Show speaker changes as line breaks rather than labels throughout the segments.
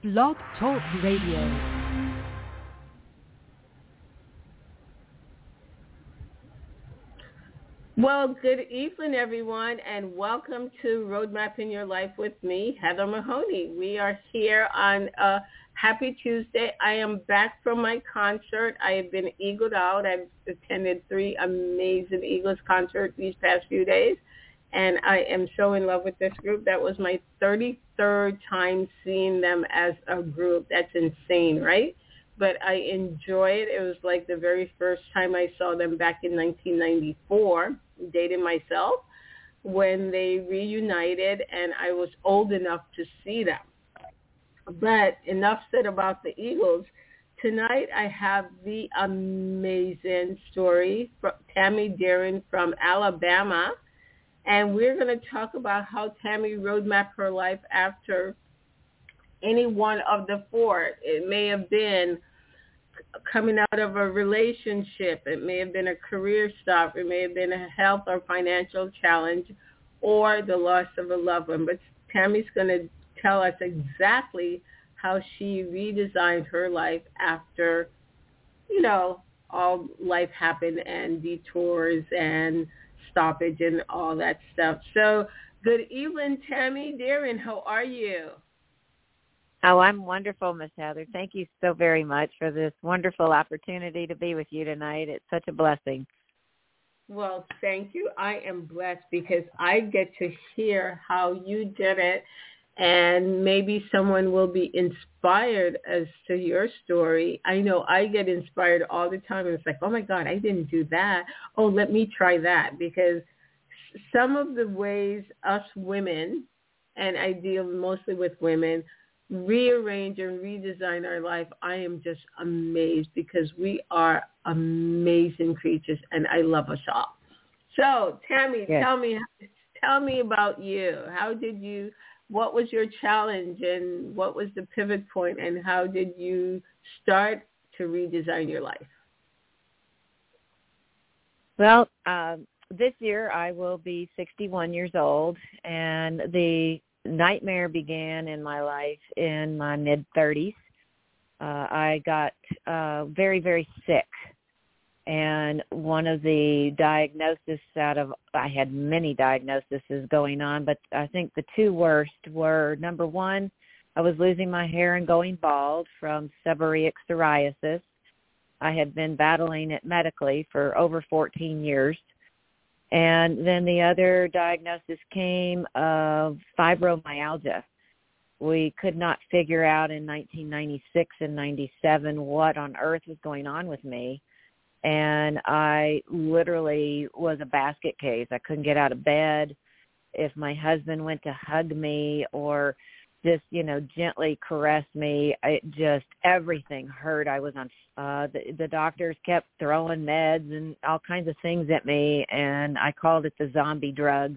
Blog Talk Radio.
Well, good evening, everyone, and welcome to Roadmap in Your Life with me, Heather Mahoney. We are here on a Happy Tuesday. I am back from my concert. I have been eagled out. I've attended 3 amazing Eagles concerts these past few days, and I am so in love with this group. That was my 33rd time seeing them as a group. That's insane, right? But I enjoy it. It was like the very first time I saw them back in 1994, dating myself, when they reunited, and I was old enough to see them. But enough said about the Eagles. Tonight I have the amazing story from Tammy Deeren from Alabama, and we're going to talk about how Tammy roadmapped her life after any one of the 4. It may have been coming out of a relationship. It may have been a career stop. It may have been a health or financial challenge or the loss of a loved one. But Tammy's going to tell us exactly how she redesigned her life after, all life happened and detours and stoppage and all that stuff. So good evening, Tammy Deeren. How are you?
Oh, I'm wonderful, Miss Heather. Thank you so very much for this wonderful opportunity to be with you tonight. It's such a blessing.
Well, thank you. I am blessed because I get to hear how you did it, and maybe someone will be inspired as to your story. I know I get inspired all the time. It's like, oh, my God, I didn't do that. Oh, let me try that, because some of the ways us women, and I deal mostly with women, rearrange and redesign our life, I am just amazed, because we are amazing creatures, and I love us all. So, Tammy,
yes.
tell me about you. What was your challenge, and what was the pivot point, and how did you start to redesign your life?
Well, this year I will be 61 years old, and the nightmare began in my life in my mid-30s. I got very, very sick. And one of the diagnoses I had many diagnoses going on, but I think the 2 worst were, number 1, I was losing my hair and going bald from seborrheic psoriasis. I had been battling it medically for over 14 years. And then the other diagnosis came of fibromyalgia. We could not figure out in 1996 and 97 what on earth was going on with me. And I literally was a basket case. I couldn't get out of bed. If my husband went to hug me or just, gently caress me, everything hurt. I was on, the doctors kept throwing meds and all kinds of things at me, and I called it the zombie drugs.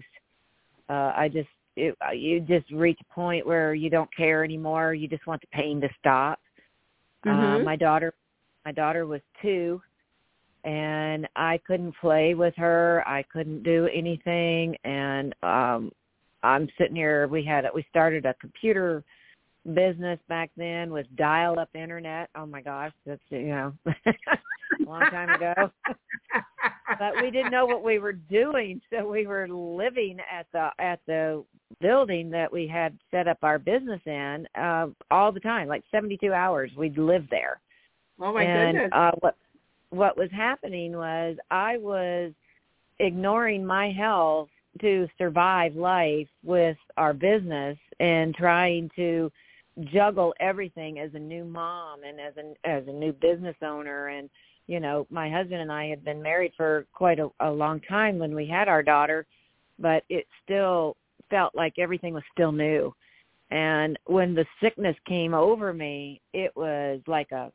You just reach a point where you don't care anymore. You just want the pain to stop.
Mm-hmm.
My daughter was 2, and I couldn't play with her. I couldn't do anything, and I'm sitting here. We started a computer business back then with dial-up internet. Oh my gosh, that's a long time ago. But we didn't know what we were doing, so we were living at the building that we had set up our business in all the time, like 72 hours. We'd live there.
Oh my goodness!
What was happening was I was ignoring my health to survive life with our business and trying to juggle everything as a new mom and as a new business owner. And, my husband and I had been married for quite a long time when we had our daughter, but it still felt like everything was still new. And when the sickness came over me, it was like a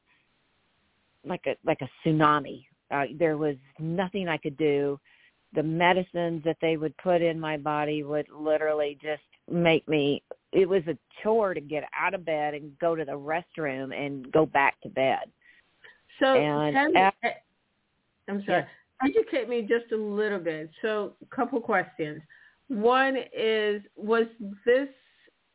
tsunami. There was nothing I could do. The medicines that they would put in my body would literally just make me, it was a chore to get out of bed and go to the restroom and go back to bed.
So,
I'm
sorry. Yes. Educate me just a little bit. So, a couple questions. One is, was this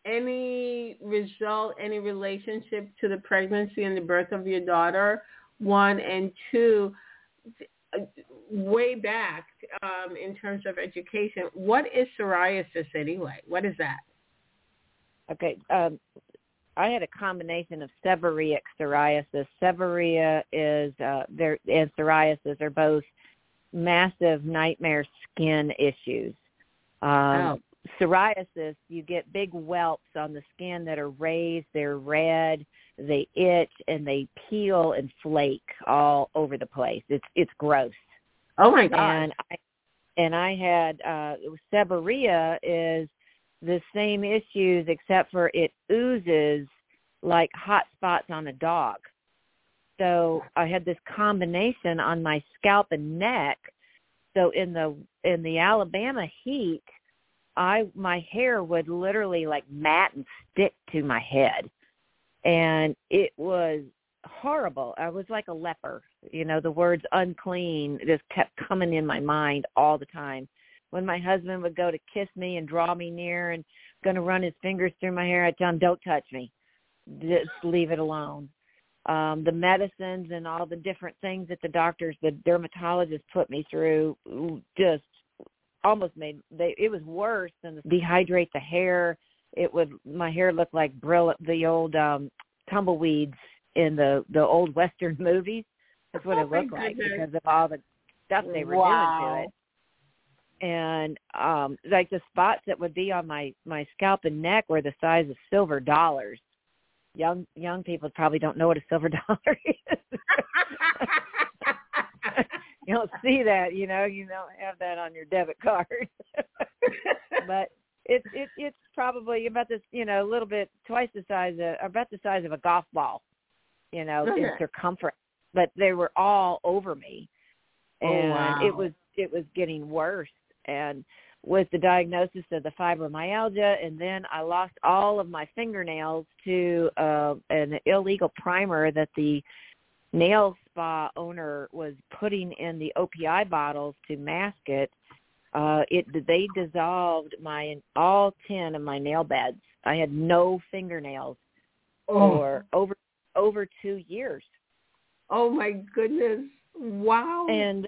any result, any relationship to the pregnancy and the birth of your daughter? One, and two, way back in terms of education, what is psoriasis anyway? What is that?
Okay. I had a combination of seborrheic psoriasis. Seborrhea and psoriasis are both massive nightmare skin issues. Psoriasis, you get big whelps on the skin that are raised, they're red, they itch, and they peel and flake all over the place. It's gross.
Oh my God.
And I had seborrhea is the same issues, except for it oozes like hot spots on a dog. So I had this combination on my scalp and neck. So in the Alabama heat, my hair would literally like mat and stick to my head, and it was horrible. I was like a leper. The words unclean just kept coming in my mind all the time. When my husband would go to kiss me and draw me near and going to run his fingers through my hair, I'd tell him, don't touch me. Just leave it alone. The medicines and all the different things that the dermatologists put me through just almost it was worse than dehydrate the hair. My hair looked like the old tumbleweeds in the old Western movies. That's what it looked like because of all the stuff they were doing to it. And like the spots that would be on my scalp and neck were the size of silver dollars. Young people probably don't know what a silver dollar is. You don't see that, you don't have that on your debit card. But it's probably about this, a little bit about the size of a golf ball, in circumference. But they were all over me, and it was getting worse. And with the diagnosis of the fibromyalgia, and then I lost all of my fingernails to an illegal primer that the nail spa owner was putting in the OPI bottles to mask it. They dissolved all 10 of my nail beds. I had no fingernails for over 2 years.
Oh my goodness! Wow. And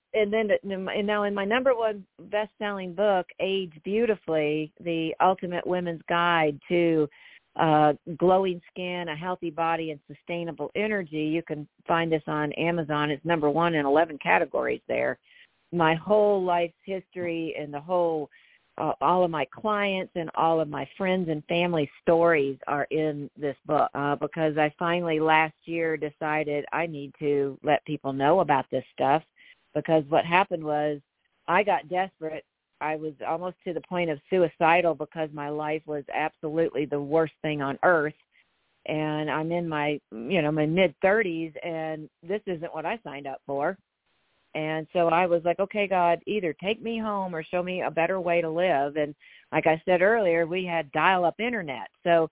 now in my number one best-selling book, Age Beautifully: The Ultimate Women's Guide to Glowing Skin, a Healthy Body, and Sustainable Energy. You can find this on Amazon. It's number one in 11 categories there. My whole life's history and the whole, all of my clients and all of my friends and family stories are in this book because I finally last year decided I need to let people know about this stuff, because what happened was I got desperate. I was almost to the point of suicidal because my life was absolutely the worst thing on earth. And I'm in my mid-30s, and this isn't what I signed up for. And so I was like, okay, God, either take me home or show me a better way to live. And like I said earlier, we had dial-up internet. So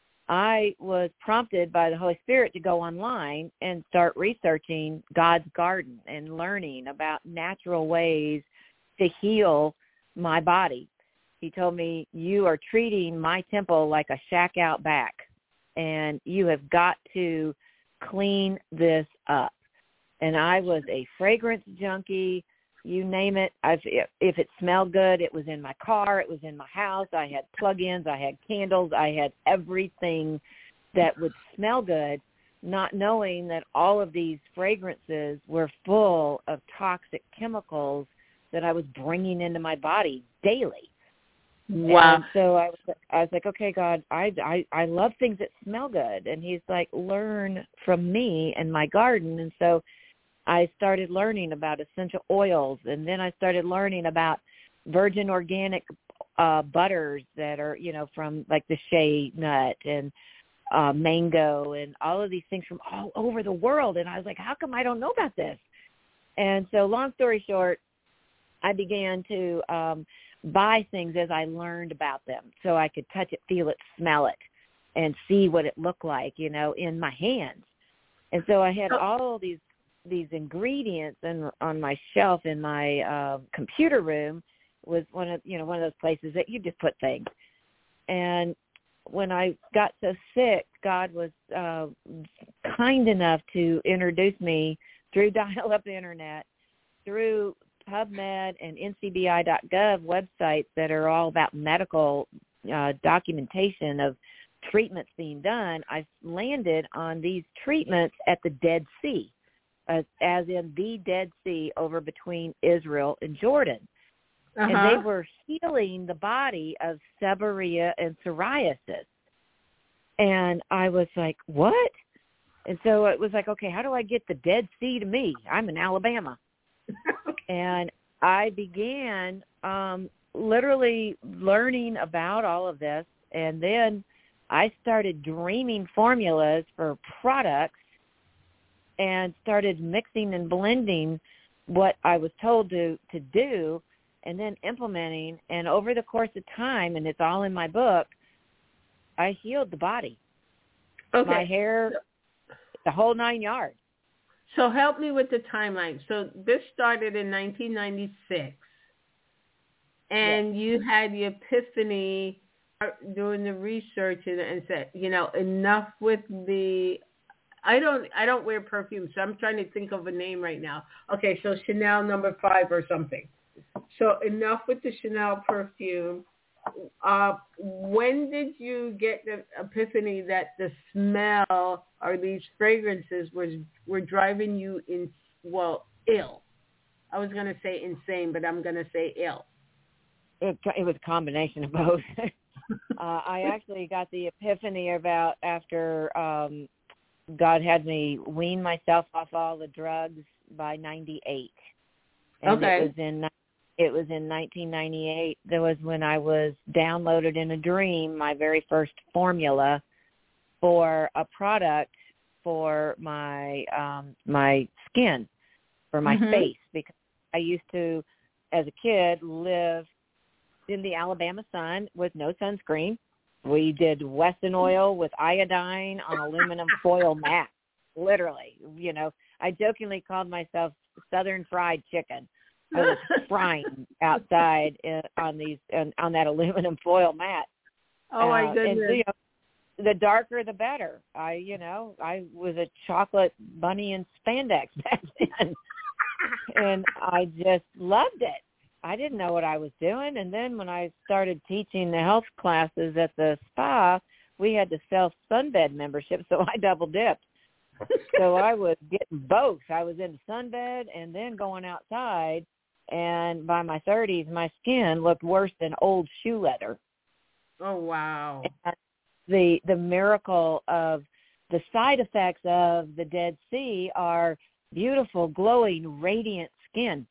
I was prompted by the Holy Spirit to go online and start researching God's garden and learning about natural ways to heal my body. He told me, you are treating my temple like a shack out back, and you have got to clean this up. And I was a fragrance junkie, you name it. If it smelled good, it was in my car, it was in my house. I had plug-ins, I had candles, I had everything that would smell good, not knowing that all of these fragrances were full of toxic chemicals that I was bringing into my body daily. Wow. And so I was like, okay, God, I love things that smell good. And he's like, learn from me and my garden. And so I started learning about essential oils, and then I started learning about virgin organic butters that are, from like the shea nut and mango and all of these things from all over the world. And I was like, how come I don't know about this? And so long story short, I began to buy things as I learned about them so I could touch it, feel it, smell it, and see what it looked like, in my hands. And so I had all these ingredients on my shelf in my computer room was one of those places that you just put things. And when I got so sick, God was kind enough to introduce me through dial-up internet, through PubMed and NCBI.gov websites that are all about medical documentation of treatments being done. I landed on these treatments at the Dead Sea, as in the Dead Sea over between Israel and Jordan. And they were healing the body of seborrhea and psoriasis. And I was like, what? And so it was like, okay, how do I get the Dead Sea to me? I'm in Alabama. And I began literally learning about all of this. And then I started dreaming formulas for products and started mixing and blending what I was told to do, and then implementing. And over the course of time, and it's all in my book, I healed the body.
Okay.
My hair, the whole 9 yards.
So help me with the timeline. So this started in 1996, and you had the epiphany doing the research and said, enough with the. I don't wear perfume, so I'm trying to think of a name right now. Okay, so Chanel No. 5 or something. So enough with the Chanel perfume. When did you get the epiphany that the smell or these fragrances were driving you ill? I was going to say insane, but I'm going to say ill.
It was a combination of both. I actually got the epiphany about after God had me wean myself off all the drugs by 98. And
okay.
It was in 1998. That was when I was downloaded in a dream my very first formula for a product for my my skin, for my face, because I used to, as a kid, live in the Alabama sun with no sunscreen. We did Wesson oil with iodine on aluminum foil mat, literally. I jokingly called myself Southern Fried Chicken. I was frying outside on that aluminum foil mat.
Oh my goodness!
And, the darker the better. I was a chocolate bunny in spandex back then, and I just loved it. I didn't know what I was doing, and then when I started teaching the health classes at the spa, we had to sell sunbed membership, so I double dipped. So I was getting both. I was in the sunbed and then going outside. And by my 30s, my skin looked worse than old shoe leather.
Oh, wow.
And the miracle of the side effects of the Dead Sea are beautiful, glowing, radiant skin.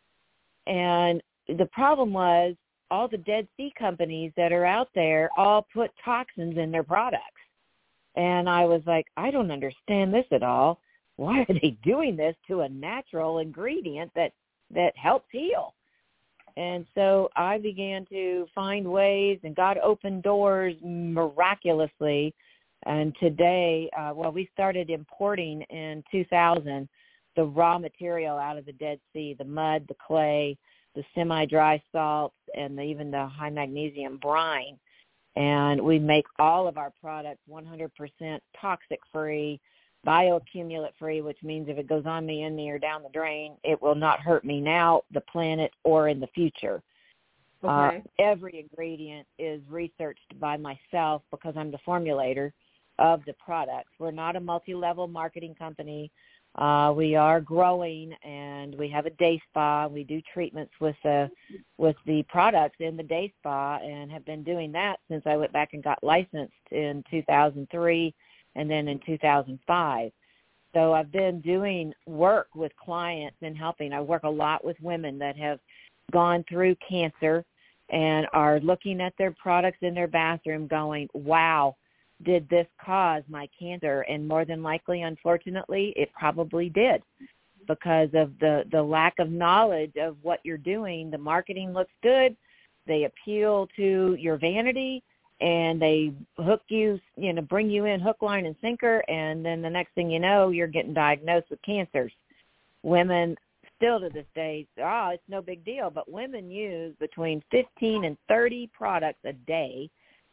And the problem was all the Dead Sea companies that are out there all put toxins in their products. And I was like, I don't understand this at all. Why are they doing this to a natural ingredient that helps heal? And so I began to find ways, and God opened doors miraculously. And today, we started importing in 2000 the raw material out of the Dead Sea, the mud, the clay, the semi-dry salts, and even the high magnesium brine. And we make all of our products 100% toxic-free, bioaccumulate-free, which means if it goes on me, in me, or down the drain, it will not hurt me now, the planet, or in the future.
Okay.
Every ingredient is researched by myself because I'm the formulator of the products. We're not a multi-level marketing company. We are growing, and we have a day spa. We do treatments with the products in the day spa, and have been doing that since I went back and got licensed in 2003 and then in 2005. So I've been doing work with clients and helping. I work a lot with women that have gone through cancer and are looking at their products in their bathroom going, wow, did this cause my cancer? And more than likely, unfortunately, it probably did, because of the lack of knowledge of what you're doing. The marketing looks good. They appeal to your vanity, and they hook you, bring you in hook, line, and sinker, and then the next thing you know, you're getting diagnosed with cancers. Women still to this day, it's no big deal, but women use between 15 and 30 products a day,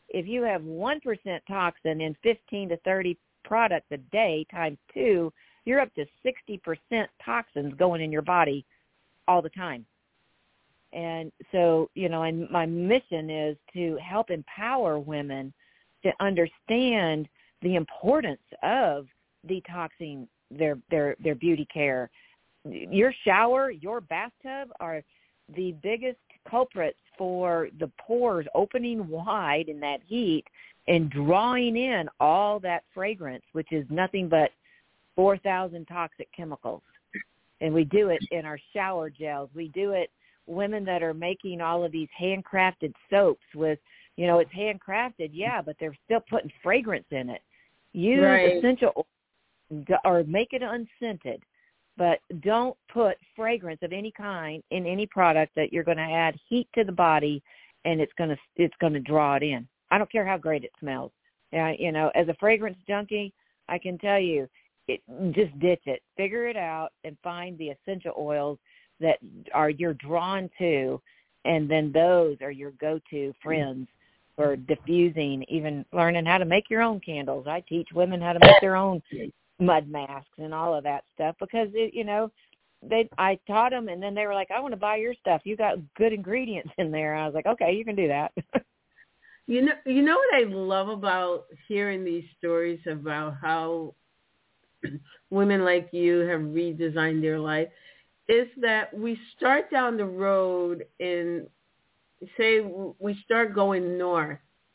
if you have 1% toxin in 15 to 30 products a day times 2, you're up to 60% toxins going in your body all the time. And so, and my mission is to help empower women to understand the importance of detoxing their beauty care. Your shower, your bathtub are the biggest culprits for the pores opening wide in that heat and drawing in all that fragrance, which is nothing but 4,000 toxic chemicals. And we do it in our shower gels. We do it, women that are making all of these handcrafted soaps with, it's handcrafted, yeah, but they're still putting fragrance in it. Use essential oil or make it unscented, but don't put fragrance of any kind in any product that you're going to add heat to the body, and it's going to draw it in. I don't care how great it smells. As a fragrance junkie, I can tell you, just ditch it. Figure it out and find the essential oils that you're drawn to, and then those are your go-to friends for diffusing, even learning how to make your own candles. I teach women how to make their own mud masks and all of that stuff because, I taught them, and then they were like, I want to buy your stuff. You got good ingredients in there. I was like, okay, you can do that.
You know what I love about hearing these stories about how women like you have redesigned their life is that we start down the road in, say, we start going north,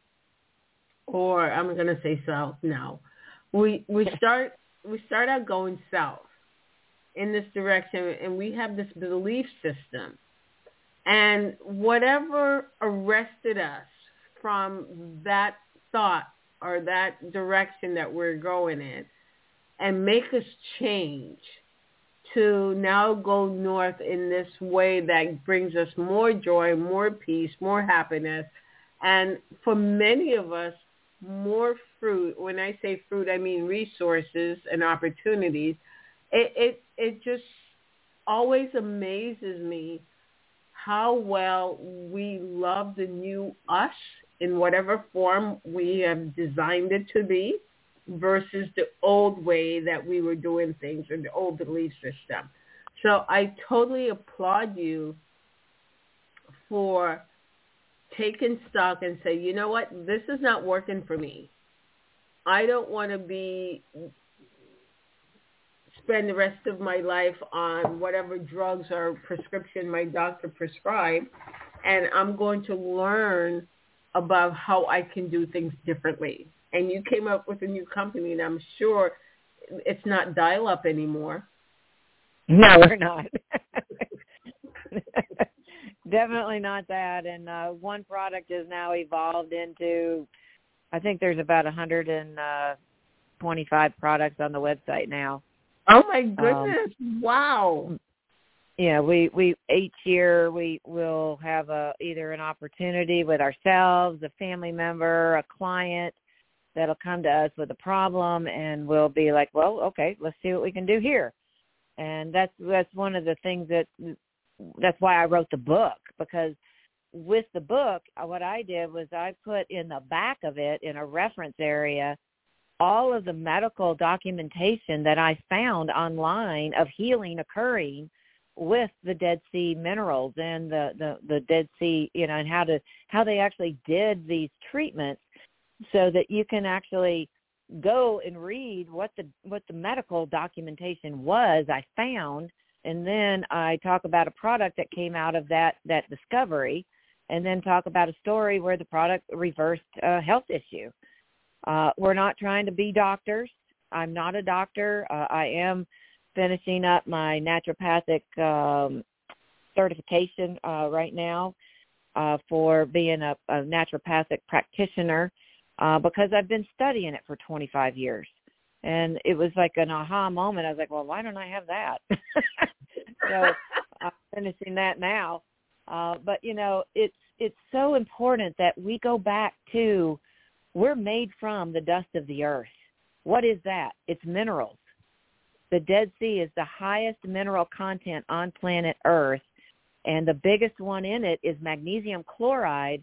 or I'm going to say south now. We start out going south in this direction, and we have this belief system. And whatever arrested us from that thought or that direction that we're going in and make us change to now go north in this way that brings us more joy, more peace, more happiness, and for many of us, more fruit. When I say fruit, I mean resources and opportunities. It just always amazes me how well we love the new us in whatever form we have designed it to be versus the old way that we were doing things or the old belief system. So I totally applaud you for taking stock and say, you know what, this is not working for me. I don't want to spend the rest of my life on whatever drugs or prescription my doctor prescribed, and I'm going to learn about how I can do things differently. And you came up with a new company, and I'm sure it's not dial-up anymore.
No, we're not. Definitely not that. And one product has now evolved into, I think there's about 125 products on the website now.
Oh, my goodness. Wow.
Yeah, we each year we will have either an opportunity with ourselves, a family member, a client that'll come to us with a problem, and we'll be like, well, okay, let's see what we can do here. And that's one of the things that's why I wrote the book, because with the book, what I did was I put in the back of it in a reference area all of the medical documentation that I found online of healing occurring with the Dead Sea minerals and the Dead Sea, and how they actually did these treatments, so that you can actually go and read what the medical documentation was I found, and then I talk about a product that came out of that discovery, and then talk about a story where the product reversed a health issue. We're not trying to be doctors. I'm not a doctor. I am finishing up my naturopathic certification right now for being a naturopathic practitioner because I've been studying it for 25 years. And it was like an aha moment. I was like, well, why don't I have that? So I'm finishing that now. But, it's so important that we go back to, we're made from the dust of the earth. What is that? It's minerals. The Dead Sea is the highest mineral content on planet Earth, and the biggest one in it is magnesium chloride,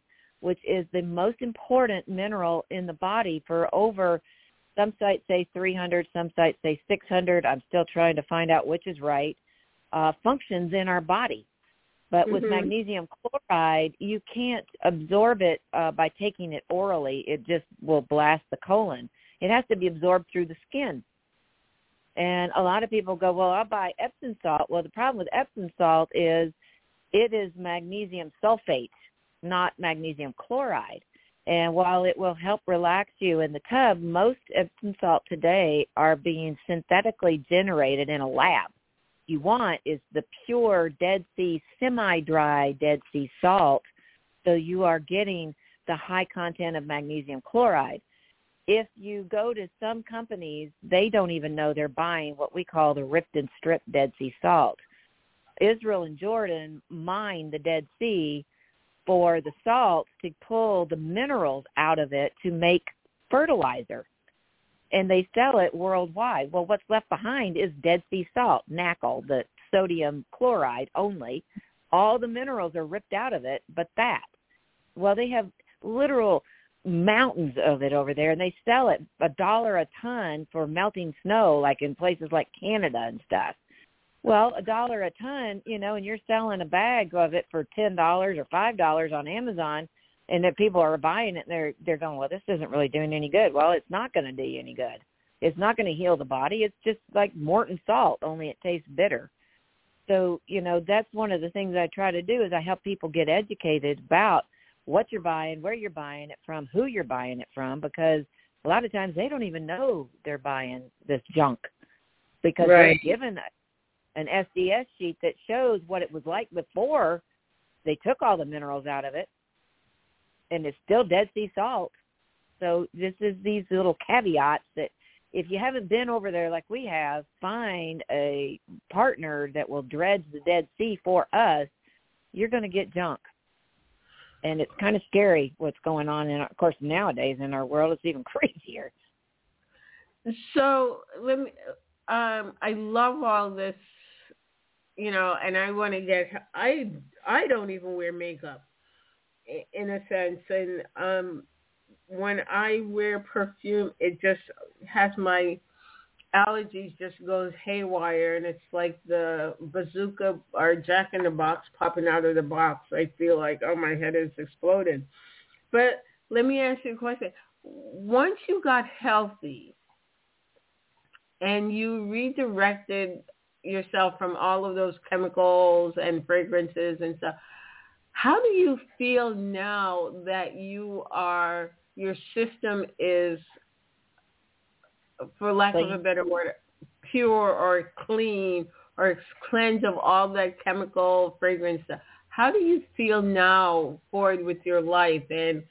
which is the most important mineral in the body for over, some sites say 300, some sites say 600. I'm still trying to find out which is right, functions in our body. But with magnesium chloride, you can't absorb it by taking it orally. It just will blast the colon. It has to be absorbed through the skin. And a lot of people go, well, I'll buy Epsom salt. Well, the problem with Epsom salt is it is magnesium sulfate, not magnesium chloride. And while it will help relax you in the tub, most Epsom salt today are being synthetically generated in a lab. You want is the pure Dead Sea, semi-dry Dead Sea salt, so you are getting the high content of magnesium chloride. If you go to some companies, they don't even know they're buying what we call the ripped and stripped Dead Sea salt. Israel and Jordan mine the Dead Sea for the salt to pull the minerals out of it to make fertilizer. And they sell it worldwide. Well, what's left behind is Dead Sea salt, NaCl, the sodium chloride only. All the minerals are ripped out of it, but that. Well, they have literal mountains of it over there, and they sell it $1 a ton for melting snow, like in places like Canada and stuff. Well, $1 a ton, and you're selling a bag of it for $10 or $5 on Amazon, and that people are buying it, and they're going, well, this isn't really doing any good. Well, it's not going to do you any good. It's not going to heal the body. It's just like Morton salt, only it tastes bitter. So, that's one of the things I try to do is I help people get educated about what you're buying, where you're buying it from, who you're buying it from, because a lot of times they don't even know they're buying this junk because they're given an SDS sheet that shows what it was like before they took all the minerals out of it. And it's still Dead Sea salt. So this is these little caveats that if you haven't been over there like we have, find a partner that will dredge the Dead Sea for us. You're going to get junk. And it's kind of scary what's going on. And, of course, nowadays in our world, it's even crazier.
So let me. I love all this, and I want to get. I don't even wear makeup, in a sense, and when I wear perfume, it just has my allergies just goes haywire, and it's like the bazooka or Jack in the Box popping out of the box. I feel like, oh, my head is exploded. But let me ask you a question. Once you got healthy and you redirected yourself from all of those chemicals and fragrances and stuff, how do you feel now that your system is, for lack of a better word, pure or clean or cleansed of all that chemical fragrance stuff? How do you feel now forward with your life and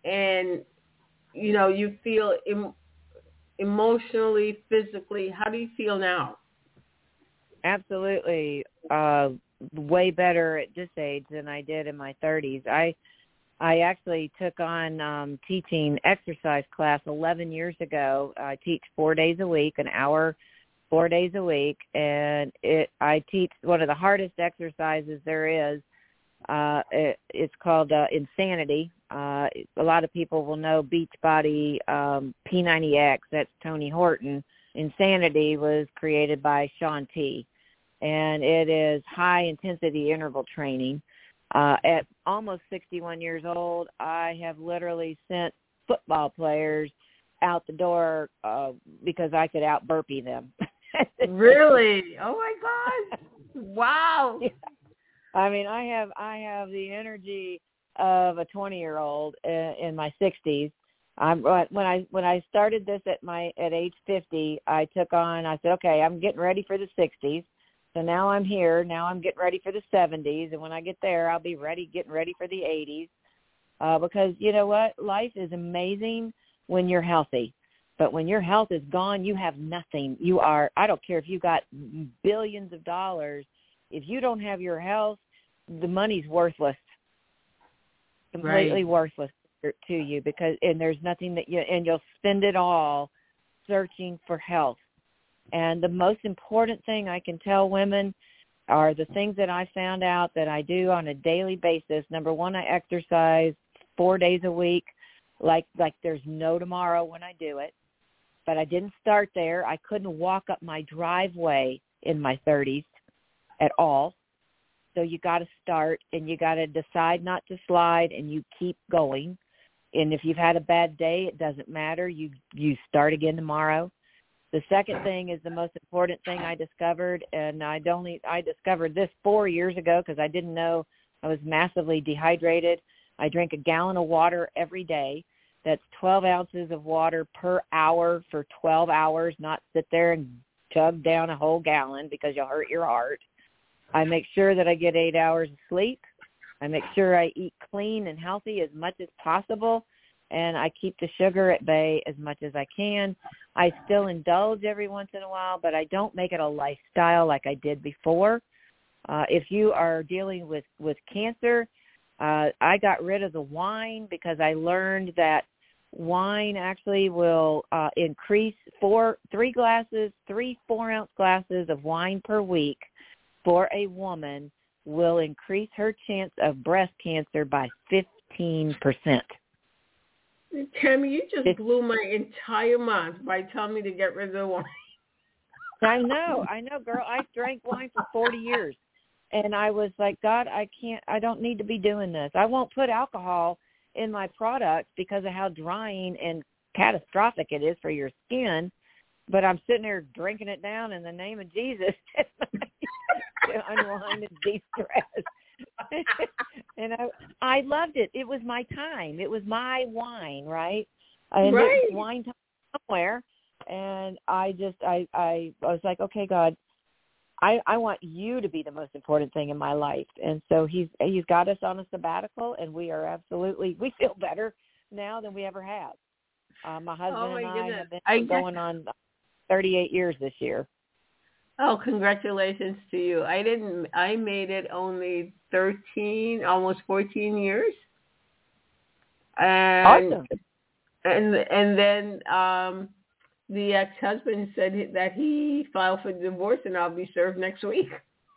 you feel emotionally, physically, how do you feel now?
Absolutely. Way better at this age than I did in my 30s. I actually took on teaching exercise class 11 years ago. I teach 4 days a week, an hour, 4 days a week, and I teach one of the hardest exercises there is. It's called Insanity. A lot of people will know Beachbody P90X. That's Tony Horton. Insanity was created by Shaun T. And it is high-intensity interval training. At almost 61 years old, I have literally sent football players out the door because I could out-burpee them.
Really? Oh, my God. Wow.
Yeah. I mean, I have the energy of a 20-year-old in my 60s. When I started this at age 50, I said, okay, I'm getting ready for the 60s. So now I'm here. Now I'm getting ready for the 70s. And when I get there, I'll be getting ready for the 80s. Because you know what? Life is amazing when you're healthy. But when your health is gone, you have nothing. I don't care if you got billions of dollars. If you don't have your health, the money's worthless. Completely worthless to you and there's nothing and you'll spend it all searching for health. And the most important thing I can tell women are the things that I found out that I do on a daily basis. Number one, I exercise 4 days a week, like there's no tomorrow when I do it. But I didn't start there. I couldn't walk up my driveway in my 30s at all. So you got to start, and you got to decide not to slide, and you keep going. And if you've had a bad day, it doesn't matter. You start again tomorrow. The second thing is the most important thing I discovered, and I discovered this 4 years ago because I didn't know I was massively dehydrated. I drink a gallon of water every day. That's 12 ounces of water per hour for 12 hours, not sit there and chug down a whole gallon because you'll hurt your heart. I make sure that I get 8 hours of sleep. I make sure I eat clean and healthy as much as possible, and I keep the sugar at bay as much as I can. I still indulge every once in a while, but I don't make it a lifestyle like I did before. If you are dealing with cancer, I got rid of the wine because I learned that wine actually will increase 3 4-ounce glasses of wine per week for a woman will increase her chance of breast cancer by 15%.
Tammy, you just blew my entire mind by telling me to get rid of the wine.
I know, girl. I drank wine for 40 years. And I was like, God, I don't need to be doing this. I won't put alcohol in my products because of how drying and catastrophic it is for your skin. But I'm sitting there drinking it down in the name of Jesus to unwind and de-stress. And I loved it. It was my time. It was my wine, right? And
right.
It was wine time somewhere. And I was like, okay, God, I want you to be the most important thing in my life. And so he's got us on a sabbatical, and we feel better now than we ever have. My husband and I have been going on 38 years this year.
Oh, congratulations to you. I made it only 13, almost 14 years. And,
awesome.
And then the ex-husband said that he filed for divorce, and I'll be served next week.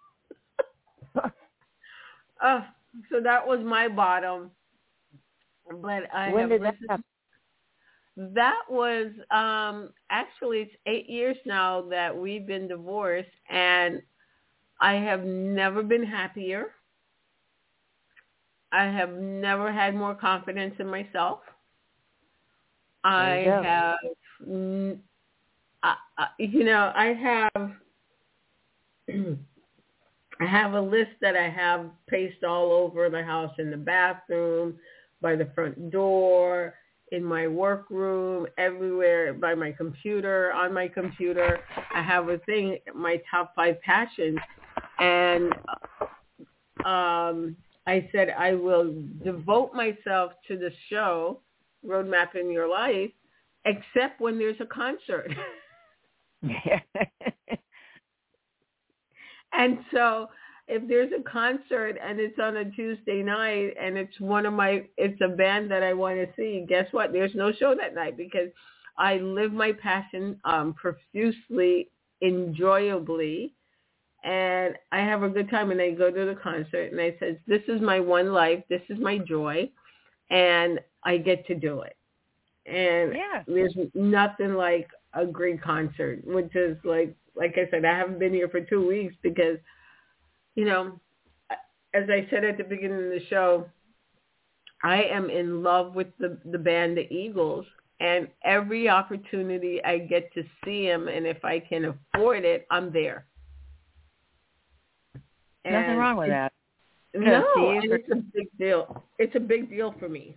So that was my bottom. But
when did that happen?
That was actually it's 8 years now that we've been divorced, and I have never been happier. I have never had more confidence in myself. I have I have a list that I have pasted all over the house, in the bathroom, by the front door, in my workroom, everywhere, by my computer, on my computer. I have a thing, my top 5 passions. And I said I will devote myself to the show, Roadmap in Your Life, except when there's a concert. And so if there's a concert and it's on a Tuesday night and it's a band that I want to see, guess what? There's no show that night because I live my passion profusely, enjoyably, and I have a good time. And I go to the concert and I said, this is my one life. This is my joy. And I get to do it. And there's nothing like a great concert, which is like I said, I haven't been here for 2 weeks because, as I said at the beginning of the show, I am in love with the band, the Eagles, and every opportunity I get to see them, and if I can afford it, I'm there.
Nothing wrong with that.
No, it's a big deal. It's a big deal for me.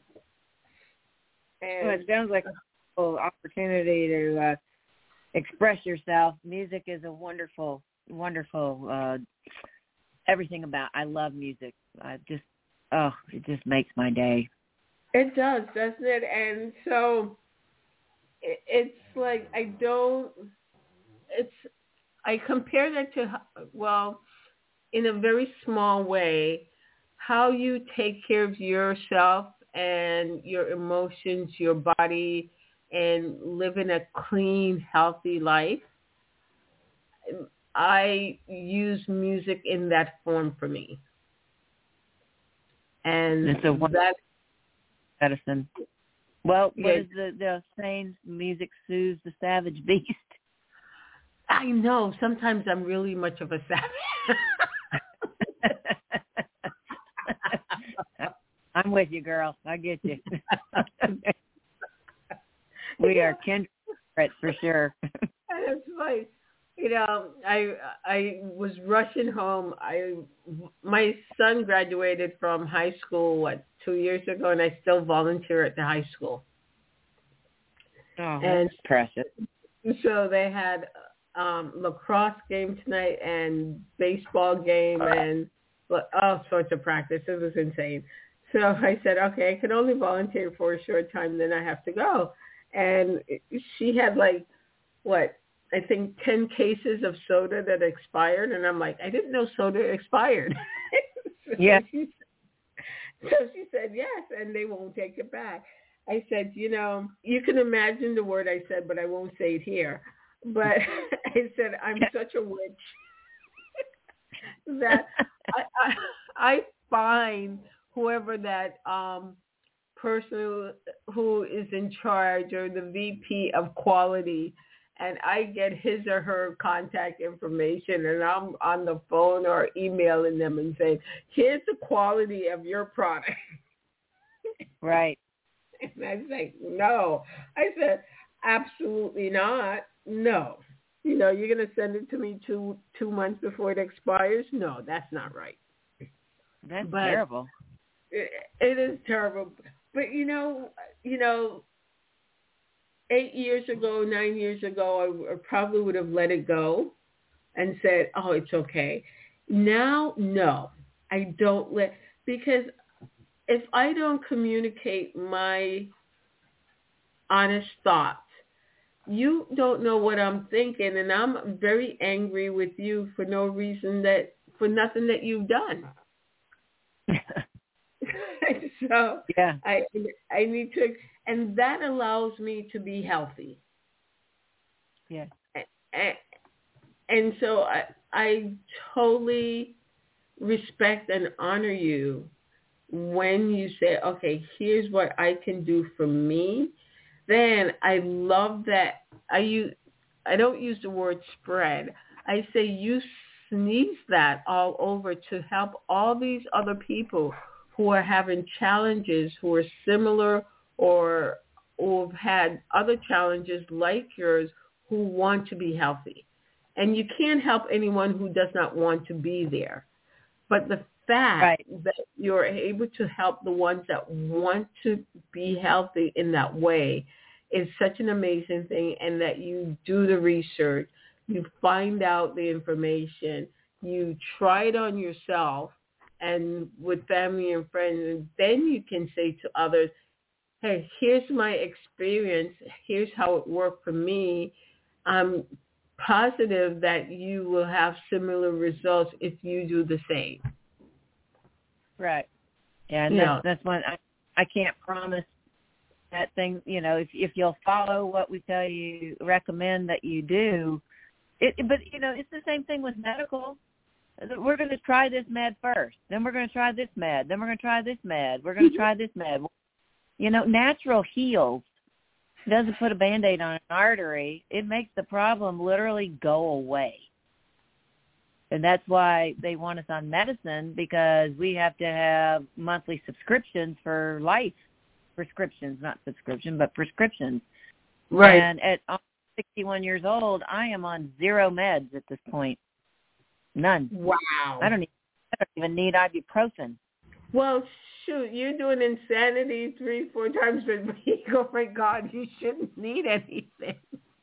And
it sounds like a wonderful opportunity to express yourself. Music is a wonderful, wonderful everything about. I love music. It just makes my day.
It does, doesn't it? And so it's like I compare that to, in a very small way, how you take care of yourself and your emotions, your body, and living a clean, healthy life. I use music in that form for me. And
medicine. Well,
Yeah.
what is the saying? Music soothes the savage beast.
I know. Sometimes I'm really much of a savage.
I'm with you, girl. I get you. We are kindred for sure.
That's funny. I was rushing home. My son graduated from high school 2 years ago, and I still volunteer at the high school.
Oh,
and
that's precious.
So they had lacrosse game tonight and baseball game and all sorts of practice. It was insane. So I said, okay, I can only volunteer for a short time, then I have to go. And she had I think 10 cases of soda that expired. And I'm like, I didn't know soda expired.
Yeah.
So she said, yes, and they won't take it back. I said, you can imagine the word I said, but I won't say it here. But I said, I'm such a witch that I find whoever that person who is in charge or the VP of quality, and I get his or her contact information, and I'm on the phone or emailing them and saying, here's the quality of your product.
Right.
And I was like, no. I said, absolutely not. No. You're going to send it to me two months before it expires? No, that's not right.
That's terrible.
It is terrible. But, 8 years ago, 9 years ago, I probably would have let it go and said, oh, it's okay. Now, no, I don't because if I don't communicate my honest thoughts, you don't know what I'm thinking, and I'm very angry with you for no reason for nothing that you've done. So
yeah.
I need to, and that allows me to be healthy.
Yeah.
And so I totally respect and honor you when you say, okay, here's what I can do for me. Then I love that I don't use the word spread. I say you sneeze that all over to help all these other people who are having challenges, who are similar or who have had other challenges like yours, who want to be healthy. And you can't help anyone who does not want to be there. But the fact that you're able to help the ones that want to be healthy in that way is such an amazing thing, and that you do the research, you find out the information, you try it on yourself and with family and friends, and then you can say to others, hey, here's my experience, here's how it worked for me. I'm positive that you will have similar results if you do the same.
Right. Yeah, and that's one I can't promise that thing, if you'll follow what we tell you, recommend that you do. But it's the same thing with medical. We're going to try this med first. Then we're going to try this med. Then we're going to try this med. We're going to try this med. Natural heals. Doesn't put a Band-Aid on an artery. It makes the problem literally go away. And that's why they want us on medicine, because we have to have monthly subscriptions for life. Prescriptions, not subscription, but prescriptions.
Right.
And at 61 years old, I am on 0 meds at this point. None.
Wow.
I don't even need ibuprofen.
Well, shoot, you're doing insanity 3-4 times a week. Oh my God, you shouldn't need anything.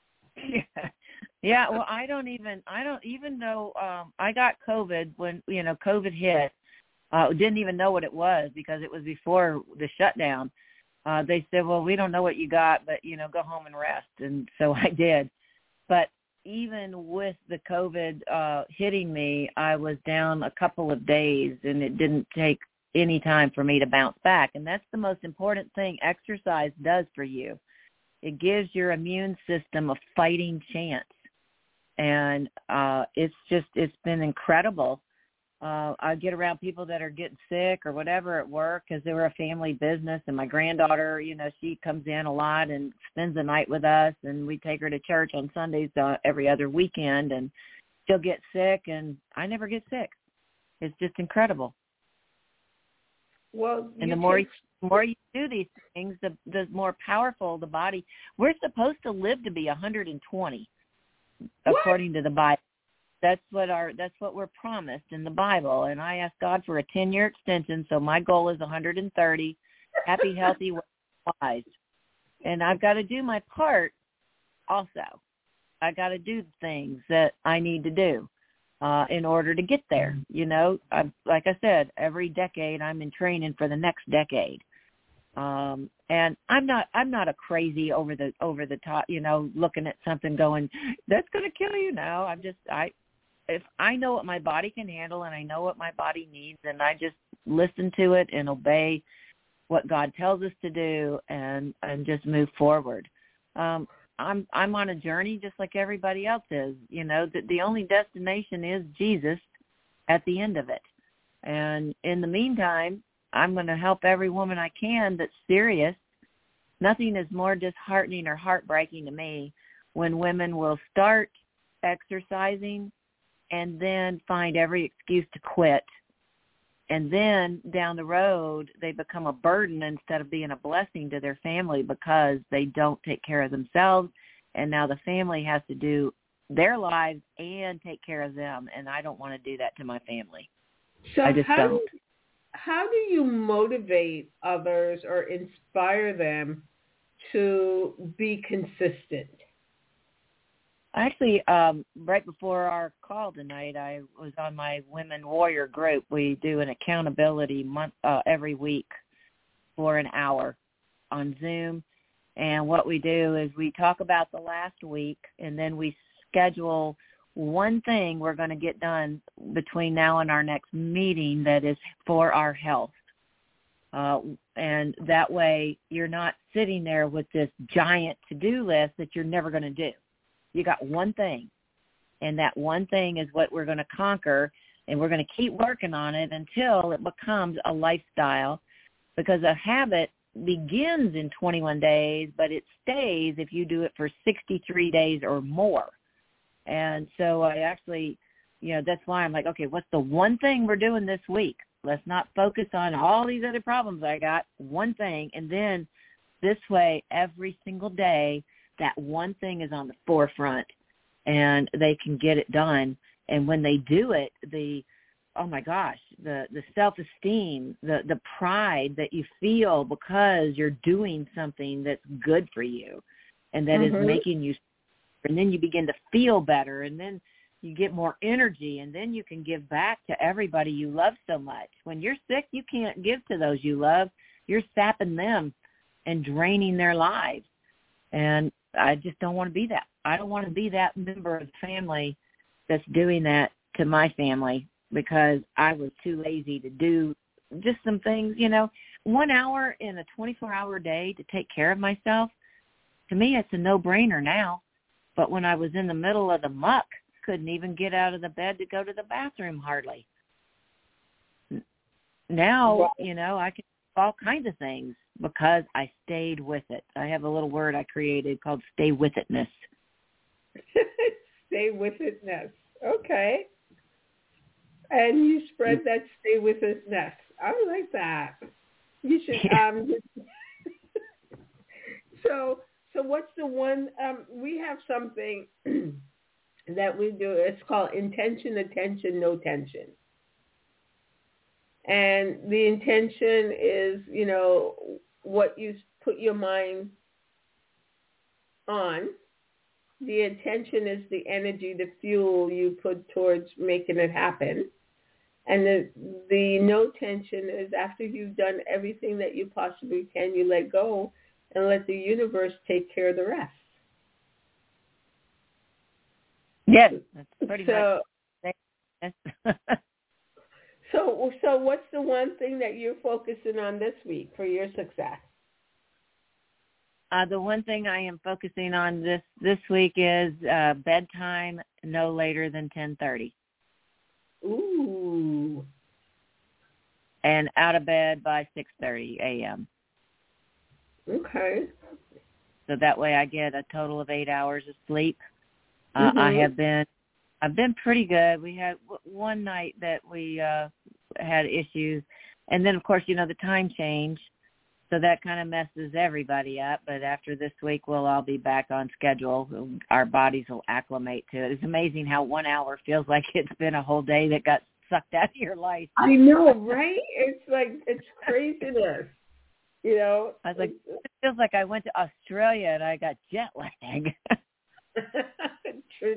Yeah. Well, I don't even know. I got COVID when COVID hit. Didn't even know what it was because it was before the shutdown. They said, well, we don't know what you got, but go home and rest. And so I did. But even with the COVID hitting me, I was down a couple of days, and it didn't take any time for me to bounce back. And that's the most important thing exercise does for you. It gives your immune system a fighting chance. And it's been incredible. I get around people that are getting sick or whatever at work because they were a family business. And my granddaughter, you know, she comes in a lot and spends the night with us, and we take her to church on Sundays every other weekend, and she'll get sick, and I never get sick. It's just incredible.
Well,
and the more you do these things, the more powerful the body. We're supposed to live to be 120, according to the Bible. That's what we're promised in the Bible. And I asked God for a 10-year extension, so my goal is 130, happy, healthy, wise. And I've got to do my part also. I got to do the things that I need to do in order to get there. You know, like I said, every decade I'm in training for the next decade. And I'm not a crazy over the top, you know, looking at something going, that's going to kill you now. If I know what my body can handle and I know what my body needs, and I just listen to it and obey what God tells us to do and just move forward. I'm on a journey just like everybody else is. You know, the only destination is Jesus at the end of it. And in the meantime, I'm going to help every woman I can that's serious. Nothing is more disheartening or heartbreaking to me when women will start exercising and then find every excuse to quit. And then down the road, they become a burden instead of being a blessing to their family because they don't take care of themselves. And now the family has to do their lives and take care of them. And I don't want to do that to my family.
So
I just don't.
How do you motivate others or inspire them to be consistent?
Actually, right before our call tonight, I was on my Women Warrior group. We do an accountability month every week for an hour on Zoom. And what we do is we talk about the last week, and then we schedule one thing we're going to get done between now and our next meeting that is for our health. And that way you're not sitting there with this giant to-do list that you're never going to do. You got one thing, and that one thing is what we're going to conquer, and we're going to keep working on it until it becomes a lifestyle, because a habit begins in 21 days, but it stays if you do it for 63 days or more. And so I actually, you know, that's why I'm like, okay, what's the one thing we're doing this week? Let's not focus on all these other problems I got, one thing, and then this way every single day that one thing is on the forefront and they can get it done. And when they do it, oh my gosh, the self-esteem, the pride that you feel because you're doing something that's good for you and that is making you, and then you begin to feel better, and then you get more energy, and then you can give back to everybody you love so much. When you're sick, you can't give to those you love. You're sapping them and draining their lives. And I just don't want to be that. I don't want to be that member of the family that's doing that to my family because I was too lazy to do just some things, you know. 1 hour in a 24-hour day to take care of myself, to me it's a no-brainer now. But when I was in the middle of the muck, couldn't even get out of the bed to go to the bathroom hardly. Now, you know, I can do all kinds of things because I stayed with it. I have a little word I created called stay with itness.
Stay with itness. Okay. And you spread that stay with itness. I like that. You should, So what's the one, we have something that we do. It's called intention, attention, no tension. And the intention is, you know, what you put your mind on. The attention is the energy, the fuel you put towards making it happen. And the no tension is after you've done everything that you possibly can, you let go and let the universe take care of the rest.
Yes, that's pretty much.
So what's the one thing that you're focusing on this week for your success?
The one thing I am focusing on this week is bedtime no later than 10:30.
Ooh.
And out of bed by 6:30 a.m.
Okay.
So that way I get a total of 8 hours of sleep.
Mm-hmm.
I've been pretty good. We had one night that we had issues, and then of course the time change, so that kind of messes everybody up. But after this week, we'll all be back on schedule. Our bodies will acclimate to it. It's amazing how 1 hour feels like it's been a whole day that got sucked out of your life.
I know, right? It's craziness. I
was like, it feels like I went to Australia and I got jet lag.
True.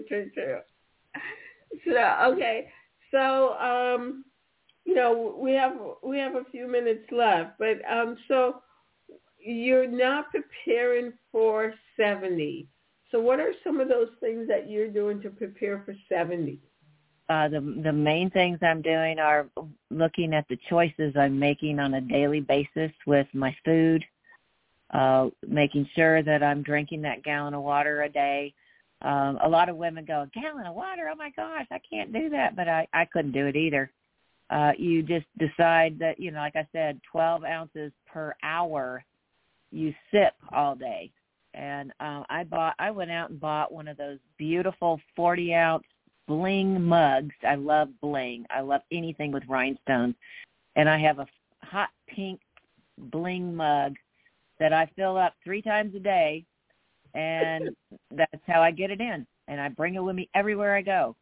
So, okay. So, we have a few minutes left, but so you're now preparing for 70. So what are some of those things that you're doing to prepare for 70?
The main things I'm doing are looking at the choices I'm making on a daily basis with my food, making sure that I'm drinking that gallon of water a day. A lot of women go, a gallon of water? Oh, my gosh, I can't do that. But I couldn't do it either. You just decide that, like I said, 12 ounces per hour you sip all day. And I went out and bought one of those beautiful 40-ounce bling mugs. I love bling. I love anything with rhinestones. And I have a hot pink bling mug that I fill up 3 times a day, and that's how I get it in. And I bring it with me everywhere I go.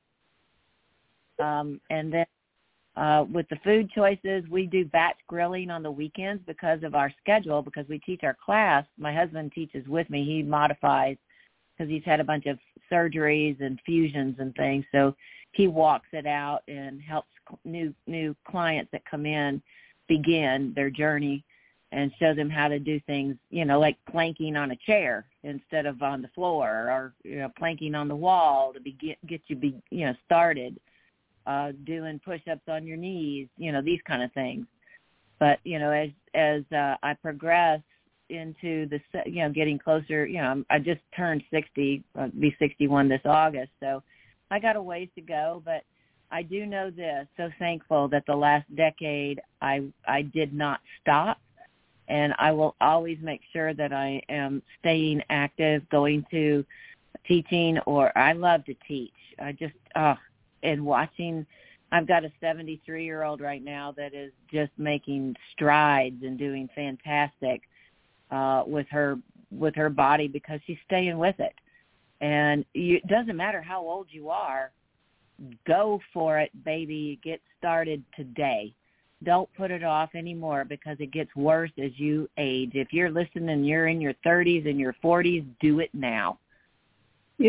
And then with the food choices, we do batch grilling on the weekends because of our schedule, because we teach our class. My husband teaches with me. He modifies because he's had a bunch of surgeries and fusions and things. So he walks it out and helps new clients that come in begin their journey and show them how to do things, like planking on a chair instead of on the floor, or planking on the wall to get you started, doing push-ups on your knees, these kind of things. But as I progress into the getting closer, I just turned 60, be 61 this August, so I got a ways to go. But I do know this, so thankful that the last decade I did not stop. And I will always make sure that I am staying active, going to teaching, or I love to teach. I just, and watching, I've got a 73-year-old right now that is just making strides and doing fantastic with her body because she's staying with it. And it doesn't matter how old you are, go for it, baby. Get started today. Don't put it off anymore because it gets worse as you age. If you're listening and you're in your 30s and your 40s, do it now.
I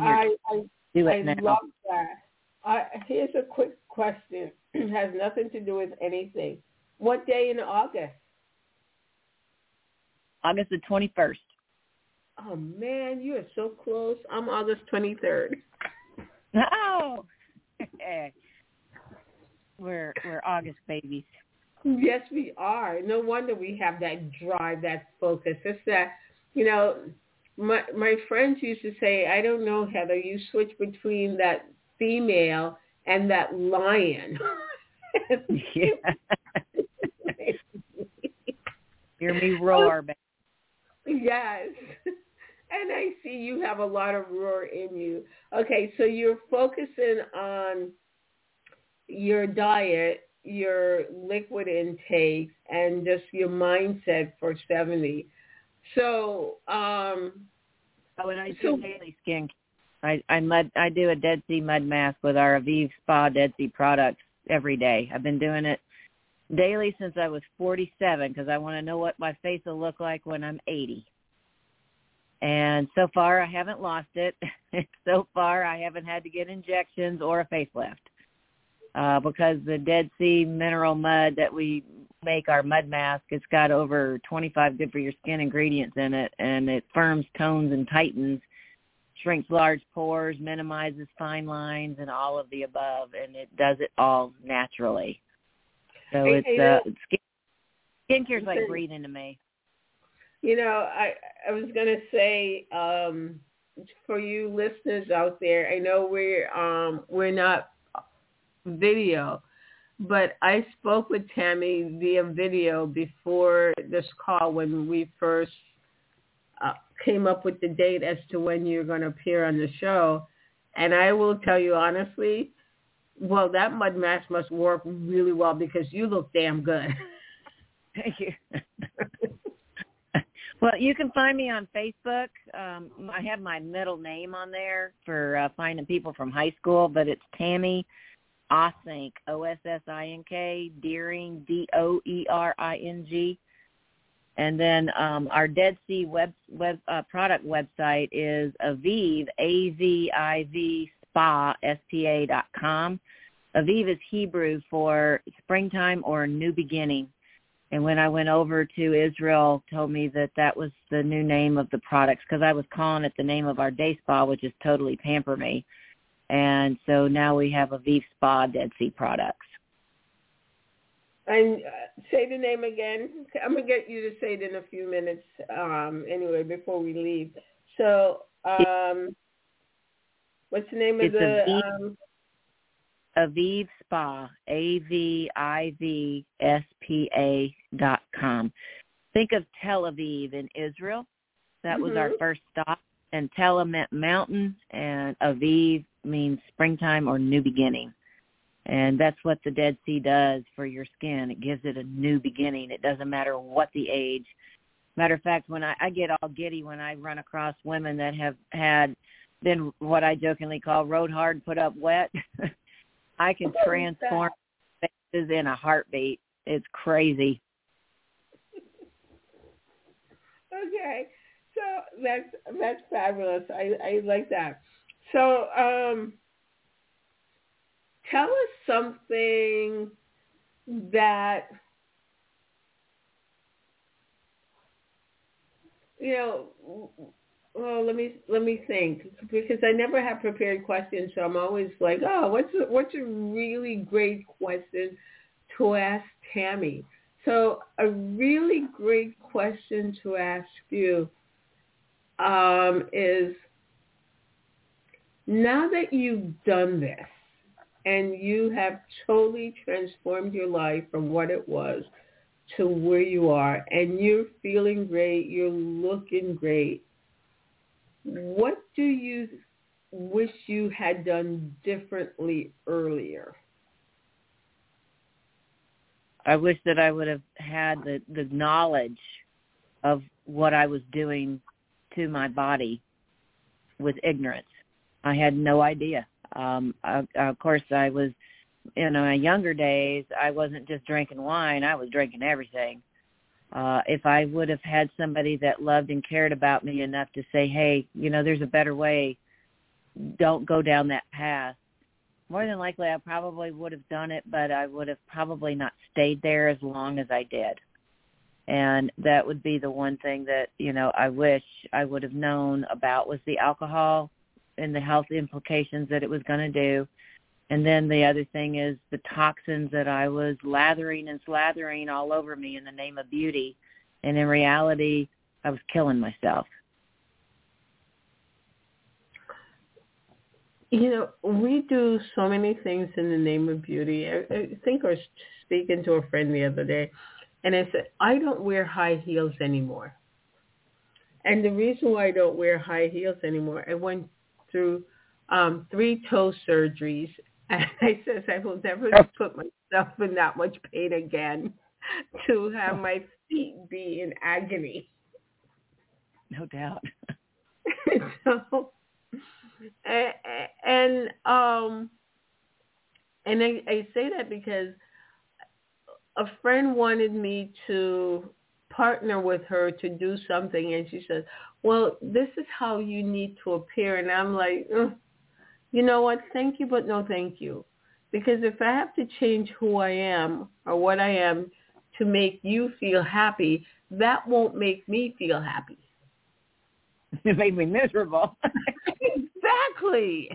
love that. Here's a quick question. It has nothing to do with anything. What day in August?
August the 21st.
Oh, man, you are so close. I'm August 23rd.
Oh, We're August babies.
Yes, we are. No wonder we have that drive, that focus. It's that, my friends used to say, I don't know, Heather, you switch between that female and that lion.
Yeah. Hear me roar, baby.
Yes. And I see you have a lot of roar in you. Okay, so you're focusing on your diet, your liquid intake, and just your mindset for 70. So, and
I do daily skin. I do a Dead Sea mud mask with our Aviv Spa Dead Sea products every day. I've been doing it daily since I was 47 because I want to know what my face will look like when I'm 80. And so far, I haven't lost it. So far, I haven't had to get injections or a facelift. Because the Dead Sea mineral mud that we make our mud mask, it's got over 25 good for your skin ingredients in it, and it firms, tones, and tightens, shrinks large pores, minimizes fine lines, and all of the above, and it does it all naturally. So skincare's like breathing to me.
I was going to say, for you listeners out there, I know we're not video, but I spoke with Tammy via video before this call when we first came up with the date as to when you're going to appear on the show. And I will tell you honestly, well, that mud mask must work really well because you look damn good.
Thank you. Well, you can find me on Facebook. I have my middle name on there for finding people from high school, but it's Tammy Ossink, Ossink, Deering, Doering. And then our Dead Sea product website is Aviv, AVIV, spa.com. Aviv is Hebrew for springtime or new beginning. And when I went over to Israel, told me that was the new name of the products because I was calling it the name of our day spa, which is Totally Pamper Me. And so now we have Aviv Spa Dead Sea products.
And say the name again. I'm going to get you to say it in a few minutes anyway before we leave. So what's the name of the...
Aviv Spa, AVIVSPA.com. Think of Tel Aviv in Israel. That was our first stop. And Tel meant mountain, and Aviv means springtime or new beginning. And that's what the Dead Sea does for your skin. It gives it a new beginning. It doesn't matter what the age. Matter of fact, when I get all giddy when I run across women that have been what I jokingly call rode hard, put up wet, I can transform faces in a heartbeat. It's crazy.
Okay, so that's fabulous. I like that. So tell us something that, well, let me think, because I never have prepared questions, so I'm always like, oh, what's a really great question to ask Tammy? So a really great question to ask you is, now that you've done this and you have totally transformed your life from what it was to where you are, and you're feeling great, you're looking great, what do you wish you had done differently earlier?
I wish that I would have had the knowledge of what I was doing to my body with ignorance. I had no idea. Of course, I was, in my younger days, I wasn't just drinking wine. I was drinking everything. If I would have had somebody that loved and cared about me enough to say, hey, there's a better way, don't go down that path, more than likely I probably would have done it, but I would have probably not stayed there as long as I did. And that would be the one thing that, I wish I would have known about was the alcohol and the health implications that it was going to do. And then the other thing is the toxins that I was lathering and slathering all over me in the name of beauty. And in reality, I was killing myself.
We do so many things in the name of beauty. I think I was speaking to a friend the other day, and I said, I don't wear high heels anymore. And the reason why I don't wear high heels anymore, I went through 3 toe surgeries. And I says I will never put myself in that much pain again to have my feet be in agony.
No doubt.
So, and I say that because a friend wanted me to partner with her to do something, and she said, well, this is how you need to appear. And I'm like, you know what? Thank you, but no thank you. Because if I have to change who I am or what I am to make you feel happy, that won't make me feel happy.
It made me miserable.
Exactly.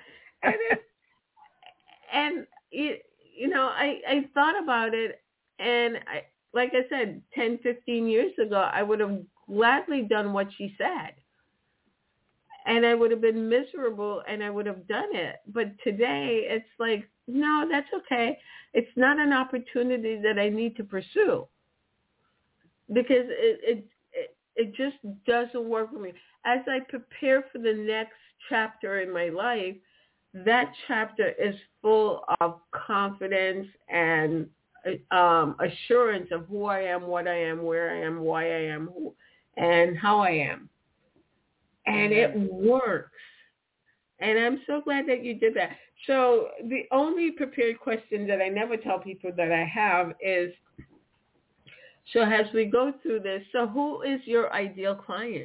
I thought about it, and like I said, 10, 15 years ago, I would have gladly done what she said. and I would have been miserable and I would have done it. But today it's like, no, that's okay. It's not an opportunity that I need to pursue because it just doesn't work for me. As I prepare for the next chapter in my life, that chapter is full of confidence and assurance of who I am, what I am, where I am, why I am, who, and how I am. And it works. And I'm so glad that you did that. So the only prepared question that I never tell people that I have is, so as we go through this, so who is your ideal client?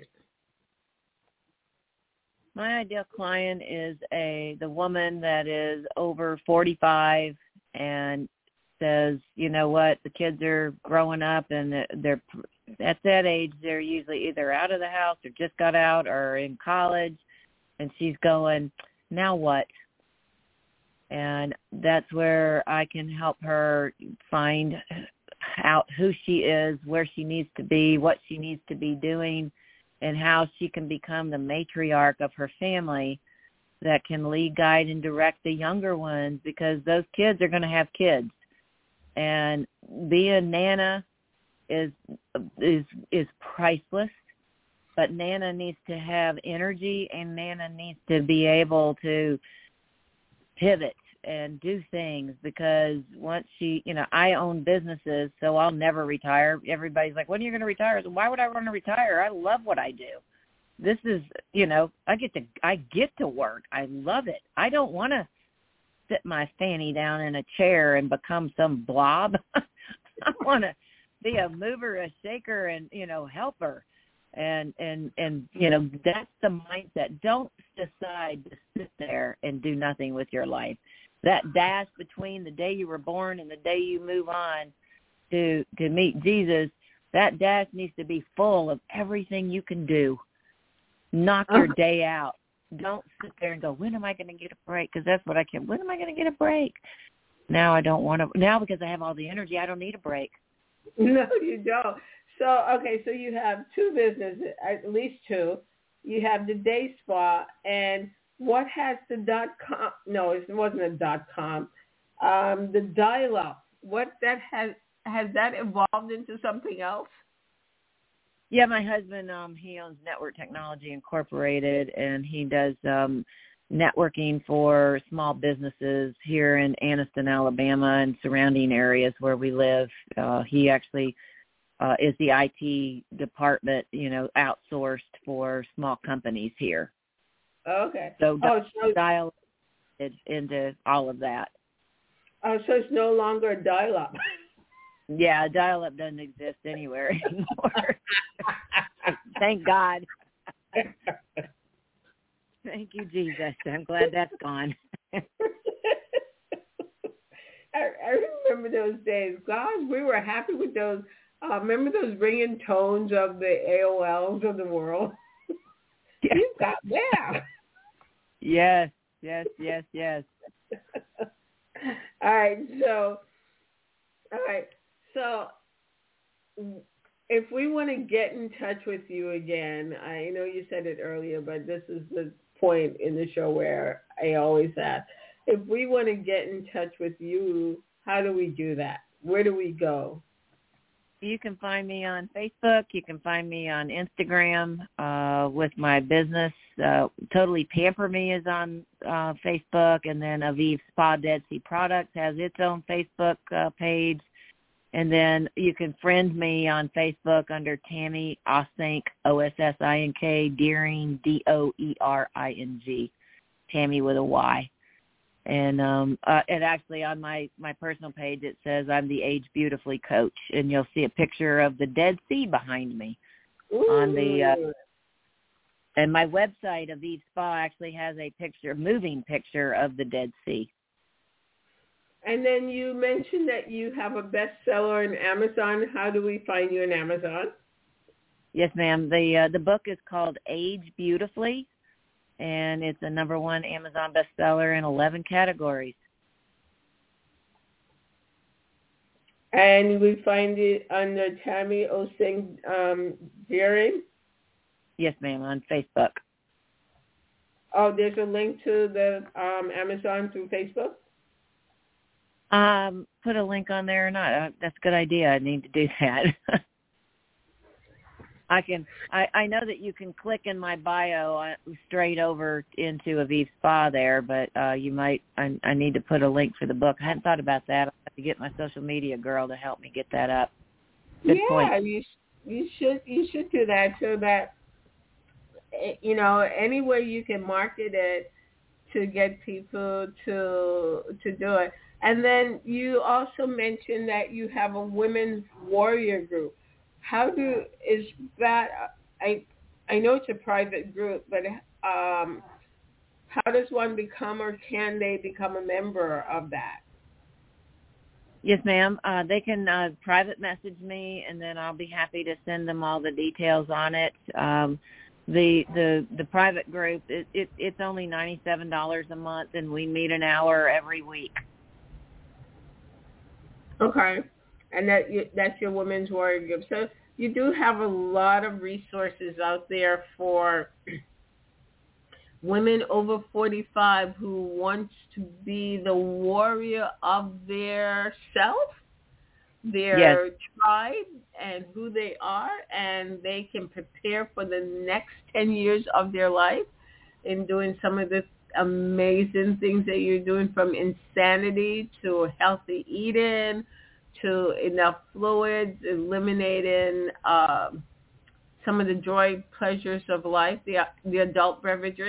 My ideal client is the woman that is over 45 and says, you know what, the kids are growing up and they're at that age, they're usually either out of the house or just got out or in college, and she's going, now what? And that's where I can help her find out who she is, where she needs to be, what she needs to be doing, and how she can become the matriarch of her family that can lead, guide, and direct the younger ones, because those kids are going to have kids. And being Nana is priceless, but Nana needs to have energy, and Nana needs to be able to pivot and do things, because once she, I own businesses, so I'll never retire. Everybody's like, when are you going to retire? So why would I want to retire? I love what I do. This is, I get to work. I love it. I don't want to sit my fanny down in a chair and become some blob. I want to be a mover, a shaker, and, helper. And that's the mindset. Don't decide to sit there and do nothing with your life. That dash between the day you were born and the day you move on to meet Jesus, that dash needs to be full of everything you can do. Knock your day out. Don't sit there and go, when am I going to get a break? Because that's what I can. When am I going to get a break? Now I don't want to. Now because I have all the energy, I don't need a break.
No, you don't. So, okay, so you have two businesses, at least two. You have the day spa, and what has the .com? No, it wasn't a .com. The dial-up. What that has that evolved into something else?
Yeah, my husband, he owns Network Technology Incorporated, and he does networking for small businesses here in Anniston, Alabama, and surrounding areas where we live. He actually is the IT department, outsourced for small companies here.
Okay.
So dial into all of that.
Oh, so it's no longer a dial-up.
Yeah, dial-up doesn't exist anywhere anymore. Thank God. Thank you, Jesus. I'm glad that's gone.
I remember those days. God, we were happy with those. Remember those ringing tones of the AOLs of the world?
Yeah.
You got there.
Yes.
All right. So if we want to get in touch with you again, I know you said it earlier, but this is the point in the show where I always ask. If we want to get in touch with you, how do we do that? Where do we go?
You can find me on Facebook. You can find me on Instagram with my business. Totally Pamper Me is on Facebook, and then Aviv Spa Dead Sea Products has its own Facebook page. And then you can friend me on Facebook under Tammy Ossink, Ossink, Deering, Doering, Tammy with a Y. And actually on my personal page it says I'm the Age Beautifully coach, and you'll see a picture of the Dead Sea behind me.
Ooh.
On the and my website, Aviv Spa, actually has a moving picture of the Dead Sea.
And then you mentioned that you have a bestseller in Amazon. How do we find you in Amazon?
Yes, ma'am. The book is called Age Beautifully, and it's a #1 Amazon bestseller in 11 categories.
And we find it under Tammy Ossink Deering?
Yes, ma'am, on Facebook.
Oh, there's a link to the Amazon through Facebook?
Put a link on there or not? That's a good idea. I need to do that. I know that you can click in my bio straight over into Aviv Spa there, but I need to put a link for the book. I hadn't thought about that. I'll have to get my social media girl to help me get that up. Good point.
You should do that so that, any way you can market it to get people to do it. And then you also mentioned that you have a women's warrior group. Is that, I know it's a private group, but how does one become, or can they become a member of that?
Yes, ma'am. They can private message me, and then I'll be happy to send them all the details on it. The private group, it's only $97 a month, and we meet an hour every week.
Okay, and that's your Women's Warrior Group. So you do have a lot of resources out there for women over 45 who wants to be the warrior of their self, their tribe, and who they are, and they can prepare for the next 10 years of their life in doing some of the amazing things that you're doing, from insanity to healthy eating to enough fluids, eliminating some of the joy pleasures of life, the adult beverages,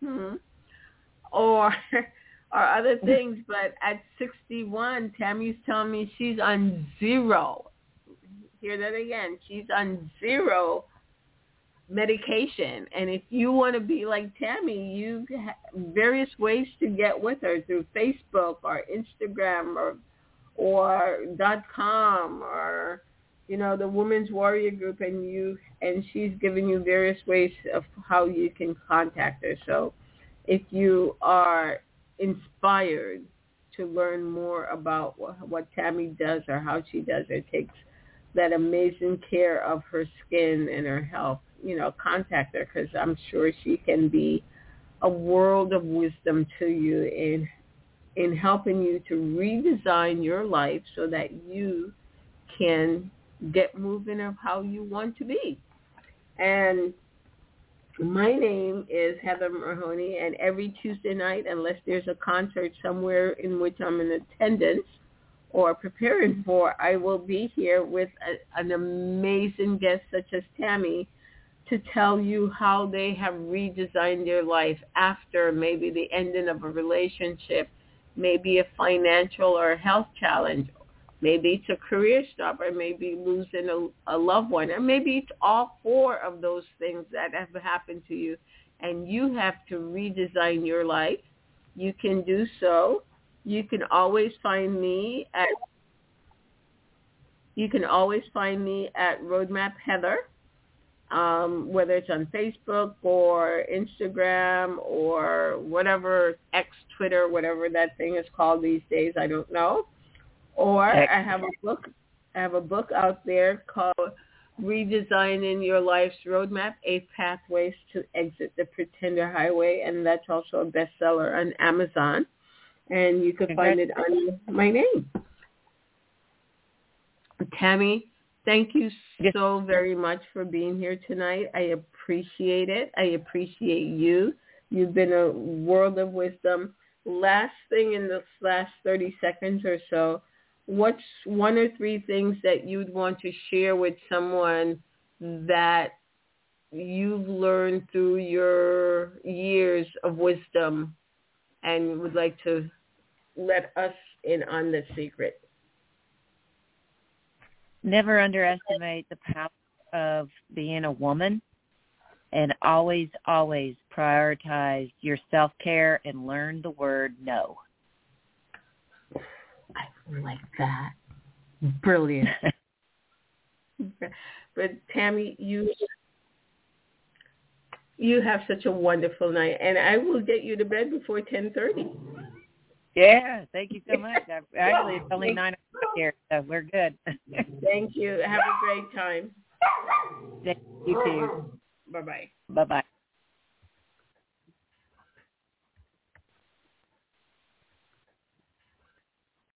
or other things. But at 61, Tammy's telling me she's on zero. Hear that again. She's on zero medication. And if you want to be like Tammy, you have various ways to get with her through Facebook or Instagram or .com or the Women's Warrior Group, and she's giving you various ways of how you can contact her. So if you are inspired to learn more about what Tammy does or how she does it, takes that amazing care of her skin and her health, contact her, because I'm sure she can be a world of wisdom to you in helping you to redesign your life so that you can get moving of how you want to be. And my name is Heather Mahoney, and every Tuesday night, unless there's a concert somewhere in which I'm in attendance or preparing for, I will be here with an amazing guest such as Tammy to tell you how they have redesigned their life after maybe the ending of a relationship, maybe a financial or a health challenge, maybe it's a career stop, or maybe losing a loved one, or maybe it's all four of those things that have happened to you, and you have to redesign your life. You can do so. You can always find me at Roadmap Heather, whether it's on Facebook or Instagram or whatever, X, Twitter, whatever that thing is called these days, I don't know. Or I have a book out there called Redesigning Your Life's Roadmap, 8 Pathways to Exit the Pretender Highway, and that's also a bestseller on Amazon. And you can find it under my name. Tammy, thank you so very much for being here tonight. I appreciate it. I appreciate you. You've been a world of wisdom. Last thing in the last 30 seconds or so, what's one or three things that you'd want to share with someone that you've learned through your years of wisdom and would like to let us in on the secret?
Never underestimate the power of being a woman, and always, always prioritize your self-care and learn the word no.
I like that. Brilliant. But Tammy, you have such a wonderful night, and I will get you to bed before 10:30.
Yeah, thank you so much. Actually, it's only 9 o'clock here, so we're good.
Thank you. Have a great time.
Thank you too.
Bye-bye.
Bye-bye.